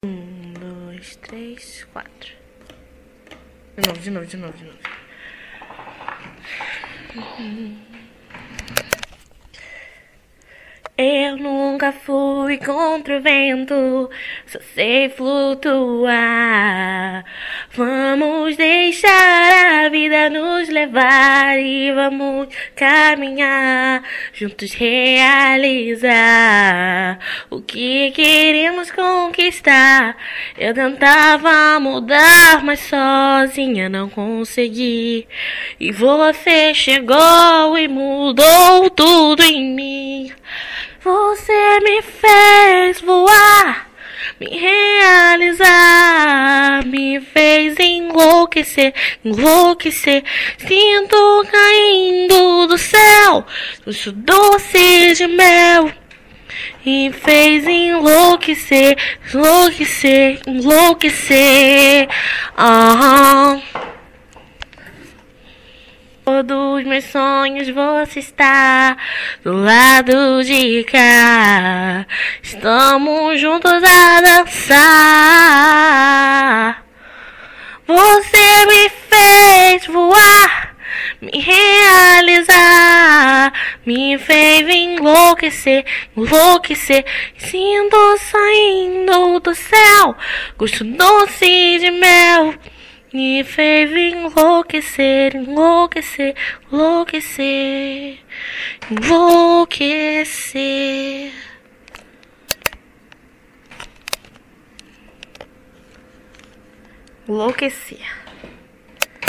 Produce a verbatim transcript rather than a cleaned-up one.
Um, dois, três, quatro. De novo, de novo, de novo, de novo. Eu nunca fui contra o vento, só sei flutuar. Vamos deixar a vida nos levar e vamos caminhar, juntos realizar o que queremos conquistar. Eu tentava mudar, mas sozinha não consegui. E você chegou e mudou tudo em mim. Você me fez voar, me realizar, me fez enlouquecer, enlouquecer. Sinto caindo do céu, doce doce de mel. E fez enlouquecer, enlouquecer, enlouquecer. Ah. Todos meus sonhos você está do lado de cá. Estamos juntos a dançar. Você me fez voar, me realizar, me fez enlouquecer, enlouquecer. Sinto saindo do céu, gosto doce de mel. Me fez enlouquecer, enlouquecer, enlouquecer, enlouquecer. Enlouquecer.